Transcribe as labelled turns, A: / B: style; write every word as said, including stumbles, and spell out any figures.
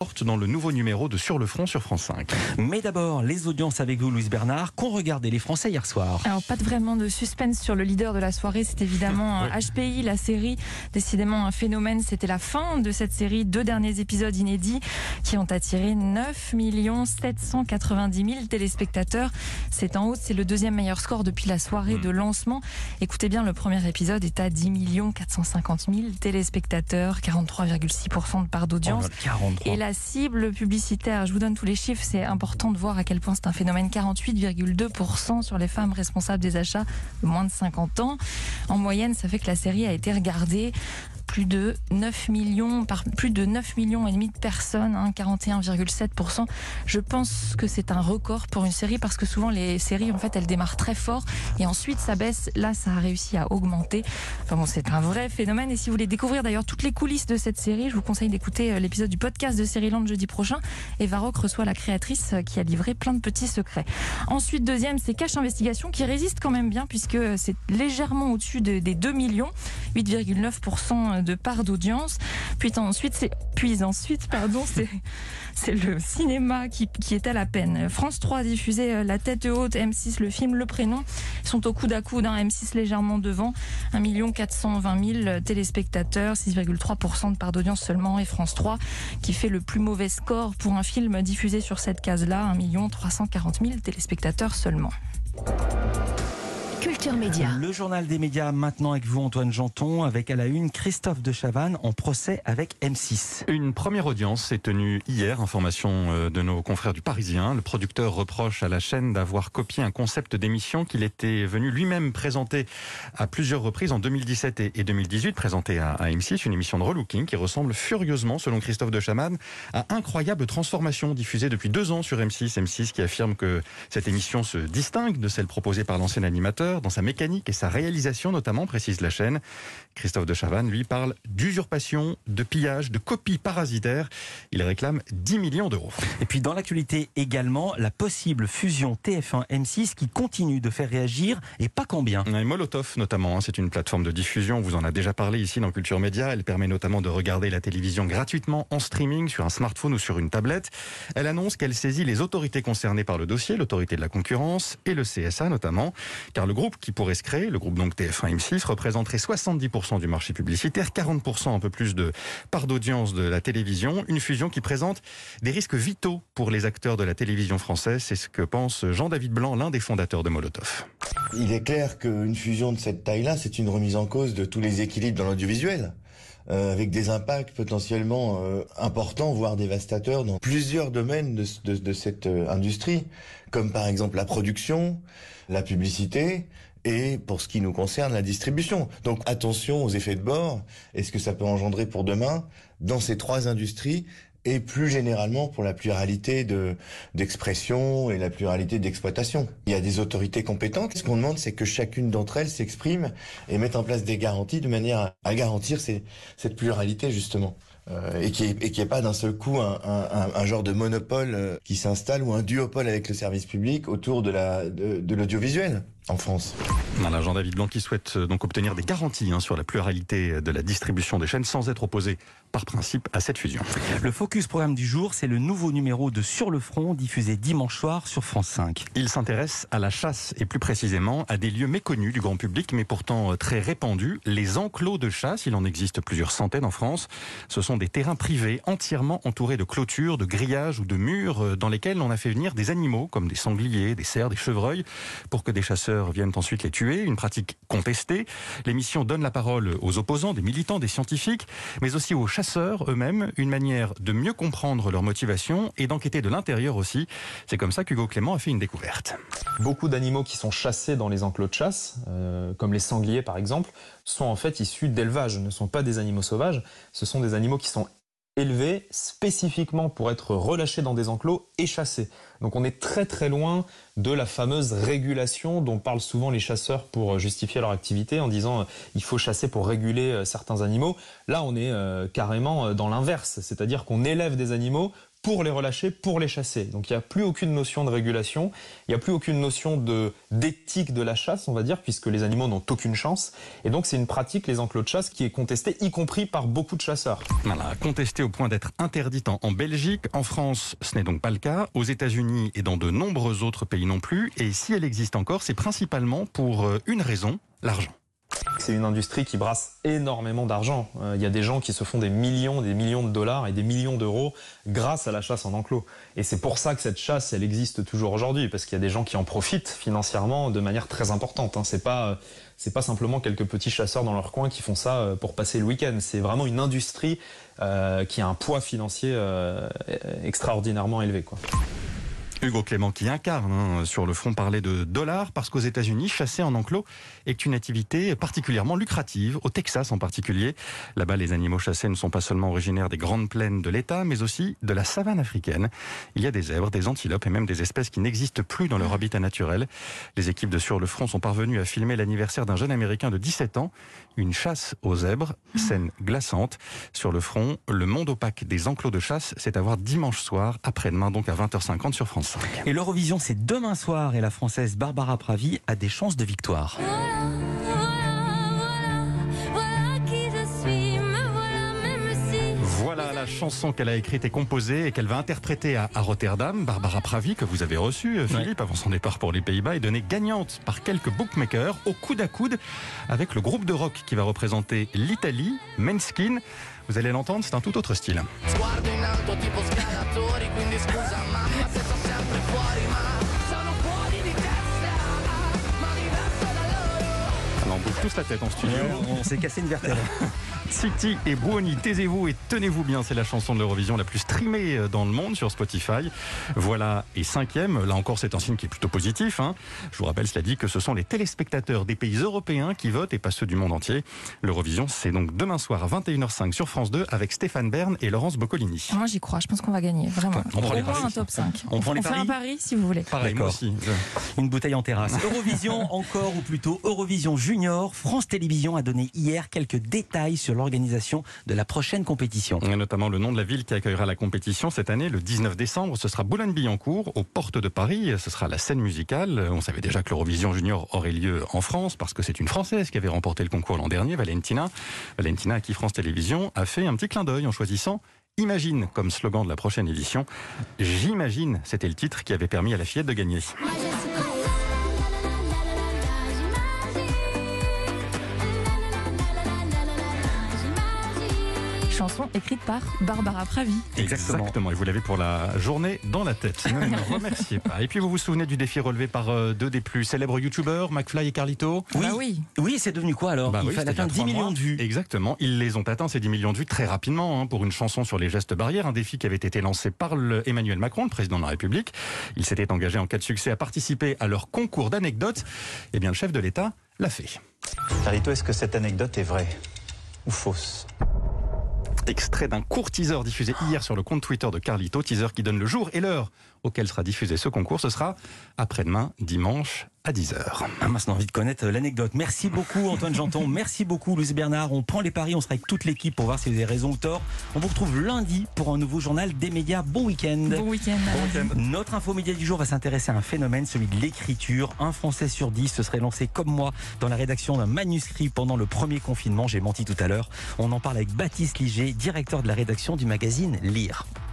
A: dans le nouveau numéro de Sur le front sur France cinq.
B: Mais d'abord, les audiences avec vous, Louise Bernard, qu'ont regardé les Français hier soir.
C: Alors, pas de vraiment de suspense sur le leader de la soirée, c'est évidemment oui. H P I, la série. Décidément un phénomène, c'était la fin de cette série. Deux derniers épisodes inédits qui ont attiré neuf millions sept cent quatre-vingt-dix mille téléspectateurs. C'est en hausse, c'est le deuxième meilleur score depuis la soirée mmh. de lancement. Écoutez bien, le premier épisode est à dix millions quatre cent cinquante mille téléspectateurs, quarante-trois virgule six pour cent de part d'audience.
B: Oh, quarante-trois.
C: Et la cible publicitaire, je vous donne tous les chiffres, c'est important de voir à quel point c'est un phénomène, quarante-huit virgule deux pour cent sur les femmes responsables des achats de moins de cinquante ans. En moyenne, ça fait que la série a été regardée plus de neuf millions, par plus de neuf millions et demi de personnes, hein, quarante et un virgule sept pour cent. Je pense que c'est un record pour une série parce que souvent les séries, en fait, elles démarrent très fort et ensuite ça baisse. Là, ça a réussi à augmenter. Enfin bon, c'est un vrai phénomène. Et si vous voulez découvrir d'ailleurs toutes les coulisses de cette série, je vous conseille d'écouter l'épisode du podcast de Sérieland jeudi prochain. Eva Rock reçoit la créatrice qui a livré plein de petits secrets. Ensuite, deuxième, c'est Cache Investigation qui résiste quand même bien puisque c'est légèrement au-dessus de, des deux millions, huit virgule neuf pour cent de part d'audience. Puis ensuite, c'est, puis ensuite, pardon, c'est, c'est le cinéma qui, qui est à la peine. France trois a diffusé La Tête Haute, M six le film Le Prénom. Ils sont au coude à coude, hein, M six légèrement devant, un million quatre cent vingt mille téléspectateurs, six virgule trois pour cent de part d'audience seulement, et France trois qui fait le plus mauvais score pour un film diffusé sur cette case-là, un million trois cent quarante mille téléspectateurs seulement.
B: Culture Média. Le journal des médias maintenant avec vous, Antoine Janton, avec à la une Christophe de Chavannes en procès avec M six.
A: Une première audience s'est tenue hier, information de nos confrères du Parisien. Le producteur reproche à la chaîne d'avoir copié un concept d'émission qu'il était venu lui-même présenter à plusieurs reprises en deux mille dix-sept et deux mille dix-huit, présenté à M six, une émission de relooking qui ressemble furieusement, selon Christophe de Chavannes, à Incroyable Transformation, diffusée depuis deux ans sur M six. M six qui affirme que cette émission se distingue de celle proposée par l'ancien animateur, dans sa mécanique et sa réalisation notamment, précise la chaîne. Christophe de Chavannes, lui, parle d'usurpation, de pillage, de copie parasitaire. Il réclame dix millions d'euros.
B: Et puis dans l'actualité également, la possible fusion T F un M six qui continue de faire réagir, et pas combien.
A: Et Molotov notamment, hein, c'est une plateforme de diffusion, on vous en a déjà parlé ici dans Culture Média. Elle permet notamment de regarder la télévision gratuitement en streaming sur un smartphone ou sur une tablette. Elle annonce qu'elle saisit les autorités concernées par le dossier, l'autorité de la concurrence et le C S A notamment, car le groupe qui pourrait se créer, le groupe donc T F un M six, représenterait soixante-dix pour cent du marché publicitaire, quarante pour cent un peu plus de part d'audience de la télévision. Une fusion qui présente des risques vitaux pour les acteurs de la télévision française. C'est ce que pense Jean-David Blanc, l'un des fondateurs de Molotov.
D: Il est clair qu'une fusion de cette taille-là, c'est une remise en cause de tous les équilibres dans l'audiovisuel. Euh, avec des impacts potentiellement euh, importants, voire dévastateurs dans plusieurs domaines de, de, de cette euh, industrie, comme par exemple la production, la publicité et, pour ce qui nous concerne, la distribution. Donc attention aux effets de bord et ce que ça peut engendrer pour demain dans ces trois industries, et plus généralement pour la pluralité de, d'expression et la pluralité d'exploitation. Il y a des autorités compétentes. Ce qu'on demande, c'est que chacune d'entre elles s'exprime et mette en place des garanties de manière à, à garantir ces, cette pluralité, justement. Euh, et qui est, et qui est pas d'un seul coup un, un, un genre de monopole euh, qui s'installe ou un duopole avec le service public autour de, la, de, de l'audiovisuel en France.
A: Voilà, Jean-David Blanc qui souhaite donc obtenir des garanties hein, sur la pluralité de la distribution des chaînes sans être opposé par principe à cette fusion.
B: Le focus programme du jour, c'est le nouveau numéro de Sur le front diffusé dimanche soir sur France cinq.
A: Il s'intéresse à la chasse et plus précisément à des lieux méconnus du grand public mais pourtant très répandus, les enclos de chasse. Il en existe plusieurs centaines en France. Ce sont des terrains privés entièrement entourés de clôtures, de grillages ou de murs dans lesquels on a fait venir des animaux comme des sangliers, des cerfs, des chevreuils pour que des chasseurs viennent ensuite les tuer. Une pratique contestée. L'émission donne la parole aux opposants, des militants, des scientifiques, mais aussi aux chasseurs eux-mêmes. Une manière de mieux comprendre leur motivation et d'enquêter de l'intérieur aussi. C'est comme ça qu'Hugo Clément a fait une découverte.
E: Beaucoup d'animaux qui sont chassés dans les enclos de chasse, euh, comme les sangliers par exemple, sont en fait issus d'élevage, ne sont pas des animaux sauvages. Ce sont des animaux qui sont élevés spécifiquement pour être relâchés dans des enclos et chassés. Donc on est très très loin de la fameuse régulation dont parlent souvent les chasseurs pour justifier leur activité en disant euh, il faut chasser pour réguler euh, certains animaux. Là on est euh, carrément dans l'inverse, c'est-à-dire qu'on élève des animaux pour les relâcher, pour les chasser. Donc il n'y a plus aucune notion de régulation, il n'y a plus aucune notion de, d'éthique de la chasse, on va dire, puisque les animaux n'ont aucune chance. Et donc c'est une pratique, les enclos de chasse, qui est contestée, y compris par beaucoup de chasseurs.
A: Voilà, contestée au point d'être interdite en, en Belgique. En France, ce n'est donc pas le cas. Aux États-Unis et dans de nombreux autres pays non plus. Et si elle existe encore, c'est principalement pour une raison, l'argent.
E: C'est une industrie qui brasse énormément d'argent. Il euh, y a des gens qui se font des millions, des millions de dollars et des millions d'euros grâce à la chasse en enclos. Et c'est pour ça que cette chasse, elle existe toujours aujourd'hui, parce qu'il y a des gens qui en profitent financièrement de manière très importante. Hein. C'est pas, c'est pas simplement quelques petits chasseurs dans leur coin qui font ça pour passer le week-end. C'est vraiment une industrie euh, qui a un poids financier euh, extraordinairement élevé, quoi.
A: Hugo Clément qui incarne hein, sur le front parler de dollars parce qu'aux États-Unis, chasser en enclos est une activité particulièrement lucrative, au Texas en particulier. Là-bas, les animaux chassés ne sont pas seulement originaires des grandes plaines de l'État, mais aussi de la savane africaine. Il y a des zèbres, des antilopes et même des espèces qui n'existent plus dans leur habitat naturel. Les équipes de Sur le Front sont parvenues à filmer l'anniversaire d'un jeune Américain de dix-sept ans, une chasse aux zèbres, scène glaçante. Sur le front, le monde opaque des enclos de chasse, c'est à voir dimanche soir, après-demain, donc à vingt heures cinquante sur France.
B: Et l'Eurovision, c'est demain soir et la Française Barbara Pravi a des chances de victoire.
F: Voilà, voilà, voilà, voilà qui je suis, me voilà même si...
A: Voilà la chanson qu'elle a écrite et composée et qu'elle va interpréter à, à Rotterdam. Barbara Pravi, que vous avez reçue, Philippe, ouais. avant son départ pour les Pays-Bas, est donnée gagnante par quelques bookmakers au coude à coude avec le groupe de rock qui va représenter l'Italie, Måneskin. Vous allez l'entendre, c'est un tout autre style. On bouge tous la tête en studio.
B: Ouais, on s'est cassé une vertèbre.
A: City et Buoni, taisez-vous et tenez-vous bien, c'est la chanson de l'Eurovision la plus streamée dans le monde sur Spotify. Voilà, et cinquième, là encore c'est un signe qui est plutôt positif. Hein. Je vous rappelle, cela dit que ce sont les téléspectateurs des pays européens qui votent et pas ceux du monde entier. L'Eurovision, c'est donc demain soir à vingt et une heures cinq sur France deux avec Stéphane Bern et Laurence Boccolini.
C: Moi j'y crois, je pense qu'on va gagner, vraiment.
A: Enfin, on prend les paris.
C: Un top cinq.
B: On, on prend les
C: on
B: paris.
C: fait un pari si vous voulez.
A: Pareil, moi aussi.
B: Une bouteille en terrasse. Eurovision encore, ou plutôt Eurovision Junior. France Télévisions a donné hier quelques détails sur l'organisation de la prochaine compétition.
A: Et notamment le nom de la ville qui accueillera la compétition cette année, le dix-neuf décembre. Ce sera Boulogne-Billancourt, aux portes de Paris. Ce sera la scène musicale. On savait déjà que l'Eurovision Junior aurait lieu en France parce que c'est une Française qui avait remporté le concours l'an dernier, Valentina. Valentina à qui France Télévisions a fait un petit clin d'œil en choisissant Imagine comme slogan de la prochaine édition. J'imagine, c'était le titre qui avait permis à la fillette de gagner.
C: Chanson écrite par Barbara Pravi.
A: Exactement. Exactement. Et vous l'avez pour la journée dans la tête. Ne me remerciez pas. Et puis vous vous souvenez du défi relevé par euh, deux des plus célèbres youtubeurs, McFly et Carlito?
B: Oui,
C: bah oui.
B: Oui, c'est devenu quoi alors?
A: bah
B: Il
A: oui,
B: fallait atteindre dix millions de vues.
A: Exactement. Ils les ont atteints, ces dix millions de vues, très rapidement, hein, pour une chanson sur les gestes barrières. Un défi qui avait été lancé par le Emmanuel Macron, le président de la République. Il s'était engagé en cas de succès à participer à leur concours d'anecdotes. Eh bien, le chef de l'État l'a fait.
G: Carlito, est-ce que cette anecdote est vraie ou fausse?
A: Extrait d'un court teaser diffusé hier sur le compte Twitter de Carlito, teaser qui donne le jour et l'heure auquel sera diffusé ce concours. Ce sera après-demain, dimanche, à dix heures.
B: Ah, maintenant, envie de connaître l'anecdote. Merci beaucoup Antoine Janton, merci beaucoup Louis Bernard. On prend les paris, on sera avec toute l'équipe pour voir si vous avez raison ou tort. On vous retrouve lundi pour un nouveau journal des médias. Bon week-end.
C: Bon week-end.
A: Bon week-end.
B: Notre info média du jour va s'intéresser à un phénomène, celui de l'écriture. Un Français sur dix se serait lancé comme moi dans la rédaction d'un manuscrit pendant le premier confinement. J'ai menti tout à l'heure. On en parle avec Baptiste Liger, directeur de la rédaction du magazine Lire.